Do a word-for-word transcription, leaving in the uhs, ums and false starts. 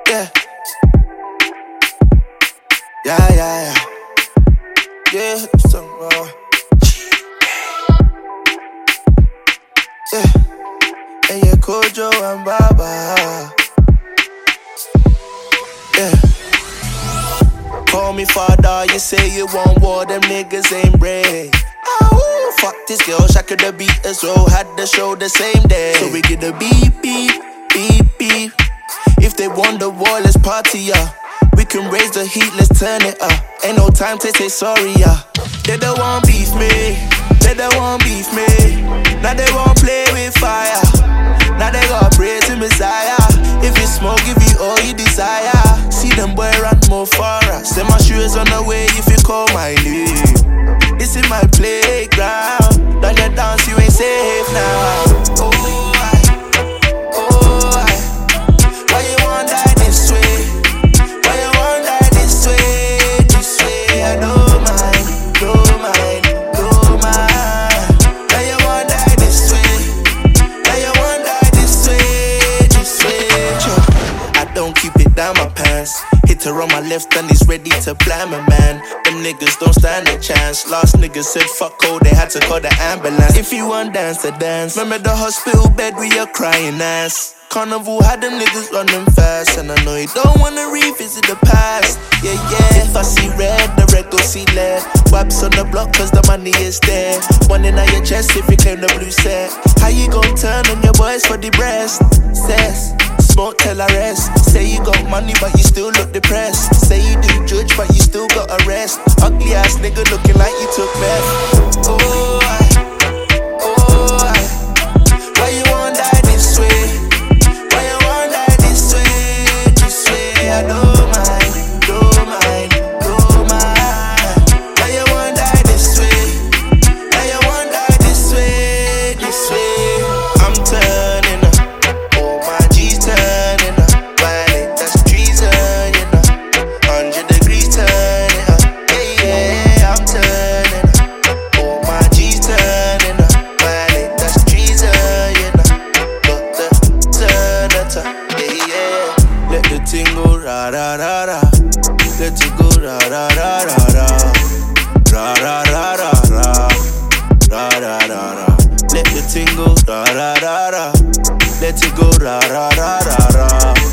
Yeah. Yeah, yeah, yeah. Yeah, some more. Yeah. And yeah, Kojo and Baba. Yeah. Call me father, you say you want war, them niggas ain't brave. Oh, fuck this girl, Shaka the beat as well, had the show the same day. So we get the beep, beep, beep, beep. If they want the war, let's party, yeah. We can raise the heat, let's turn it up. Ain't no time to say sorry, yeah. They don't want beef me, they don't want beef me. Now they won't play with fire. Now they got praise to Messiah. If you smoke, give you all you desire. See them boy run more for us. Say my shoes on the way if you call my name. This is my playground. Done your dance, you ain't safe now. Oh, I, oh, I. Why you want that this way? Why you want that this way? This way, I don't mind, don't mind, don't mind. Why you want that this way? Why you want that this way? This way. I don't keep it down my pants. Hit her on my left and he's ready to blind my man. Them niggas don't stand a chance. Last nigga said fuck all, they had to call the ambulance. If you want dance, to dance. Remember the hospital bed with your crying ass. Carnival had them niggas running fast. And I know you don't wanna revisit the past. Yeah, yeah. If I see red, the red go see lead. Wipes on the block cause the money is there. One in on your chest if you claim the blue set. How you gon' turn on your boys for the breast? Says smoke till I rest. Say you got money but you still look depressed. Say you do judge but you still got arrest. Ugly ass nigga looking like you took meth. Oh, I, oh, I. Why you want that this way? Why you want that this way? This way, I don't mind, don't mind, don't mind. Why you want that this way? Why you want that this way? This way, I'm turning up. Oh, my G's turning up. Violate, that's treason, you know. Hundred degrees turning up. Yeah, yeah, I'm turning up. Oh, my G's turning up. Violate, that's treason, you know. Got the turn up, yeah, yeah. Let the thing go ra ra ra ra. Let it go ra ra ra ra ra. Ra ra ra ra ra. Ra ra ra ra. Let the thing go ra ra ra ra. Let it go ra ra ra ra ra.